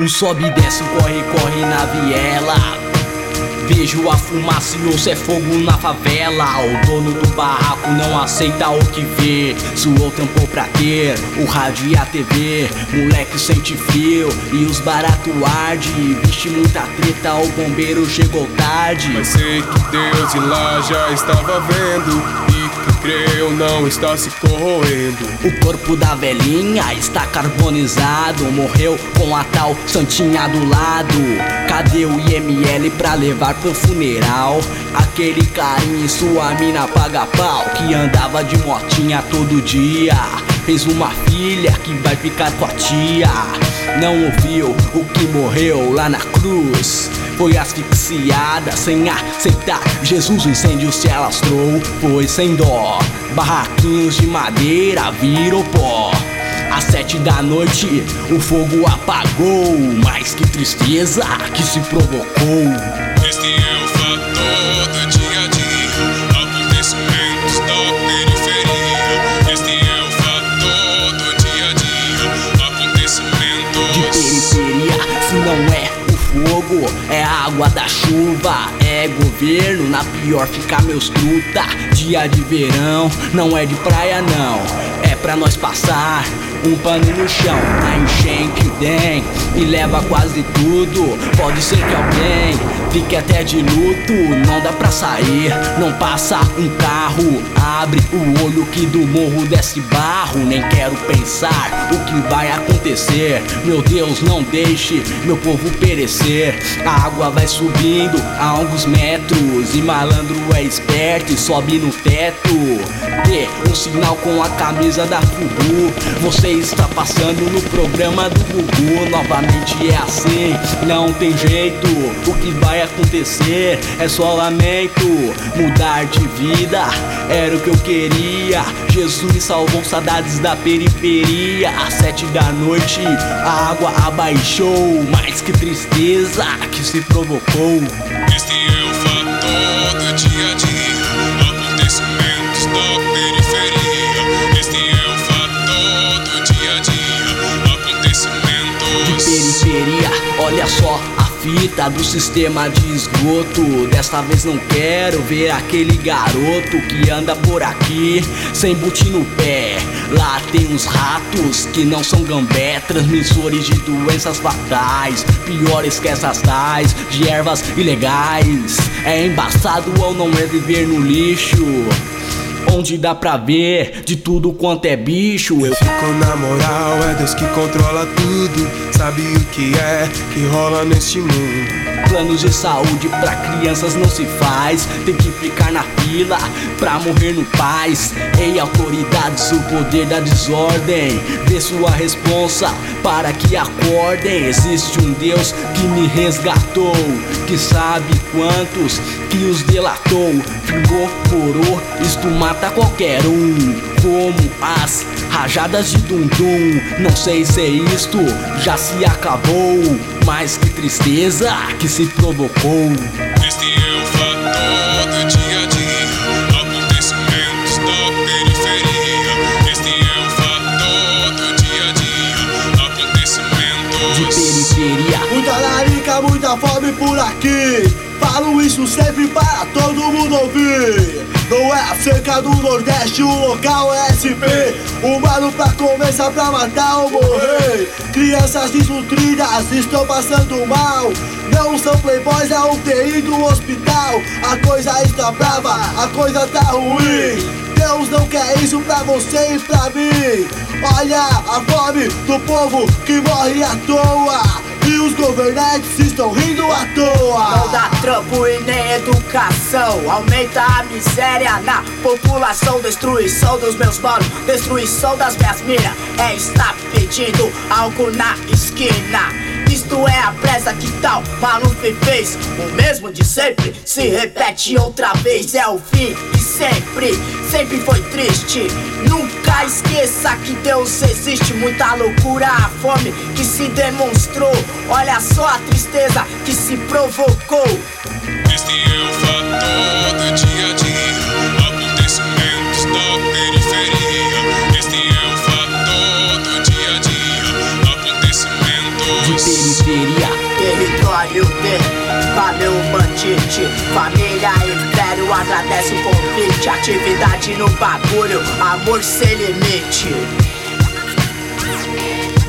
Um sobe e desce, corre, corre na viela. Vejo a fumaça e ouço é fogo na favela. O dono do barraco não aceita o que vê. Suou, tampou pra ter o rádio e a TV. Moleque sente frio e os barato arde. Vixe, muita treta, o bombeiro chegou tarde. Mas sei que Deus de lá já estava vendo e que creu não está se corroendo. O corpo da velhinha está carbonizado. Morreu com a tal santinha do lado. Cadê o IML pra levar pro funeral? Aquele carinha e sua mina paga pau, que andava de motinha todo dia. Fez uma filha que vai ficar com a tia. Não ouviu o que morreu lá na cruz. Foi asfixiada sem aceitar Jesus. O incêndio se alastrou, foi sem dó. Barraquinhos de madeira virou pó. Às 7 da noite o fogo apagou. Mas que tristeza que se provocou. Este é o fator do dia a dia, acontecimentos da periferia. Este é o fator do dia a dia, acontecimentos de periferia. Se não é o fogo, é a água da chuva. É governo, na pior fica meus truta. Dia de verão, não é de praia não. É pra nós passar um pano no chão. A enchente vem e leva quase tudo. Pode ser que alguém fique até de luto. Não dá pra sair, não passa um carro. Abre o olho que do morro desce barro. Nem quero pensar o que vai acontecer. Meu Deus, não deixe meu povo perecer. A água vai subindo a alguns metros. E malandro é esperto e sobe no teto. Dê um sinal com a camisa da Fubu. Você está passando no programa do Gugu. Novamente é assim, não tem jeito. O que vai acontecer é só lamento. Mudar de vida era o que eu queria. Jesus me salvou, saudades da periferia. Às 7 da noite a água abaixou. Mas que tristeza que se provocou. Este é o fator do dia a dia, acontecimentos da periferia. Este é o fator do dia a dia, acontecimentos de periferia. Olha só a fita do sistema de esgoto. Desta vez não quero ver aquele garoto que anda por aqui sem boot no pé. Lá tem uns ratos que não são gambé, transmissores de doenças fatais, piores que essas tais de ervas ilegais. É embaçado ou não é viver no lixo, onde dá pra ver de tudo quanto é bicho. Eu fico na moral, é Deus que controla tudo. Sabe o que é que rola neste mundo. Planos de saúde pra crianças não se faz. Tem que ficar na fila pra morrer no paz. Ei, autoridades, o poder da desordem, dê sua responsa para que acordem. Existe um Deus que me resgatou, que sabe quantos que os delatou. Fingou, furou, isto mata qualquer um, como as rajadas de dum-dum. Não sei se isto já se acabou, mas que tristeza que se provocou. Este é o fator do dia a dia, acontecimentos da periferia. Este é o fator do dia a dia, acontecimentos de periferia. Muita larica, muita fome por aqui. Falo isso sempre para todo mundo ouvir. Não é a seca do Nordeste, o local é SP. Humano pra começar, pra matar ou morrer. Crianças desnutridas estão passando mal. Não são playboys, é o TI do hospital. A coisa está brava, a coisa tá ruim. Deus não quer isso pra você e pra mim. Olha a fome do povo que morre à toa. E os governantes estão rindo à toa. Não dá trampo e nem educação. Aumenta a miséria na população. Destruição dos meus manos, destruição das minhas minas. É estar pedindo algo na esquina. Isto é a presa que tal Maluf fez. O mesmo de sempre se repete outra vez. É o fim de sempre, sempre foi triste. Nunca esqueça que Deus existe. Muita loucura, a fome que se demonstrou. Olha só a tristeza que se provocou. Este é o fator do dia a dia, acontecimentos da periferia. Este é o fator do dia a dia, acontecimentos de periferia. Valeu, bandite. Família Império agradece o convite. Atividade no bagulho, amor sem limite.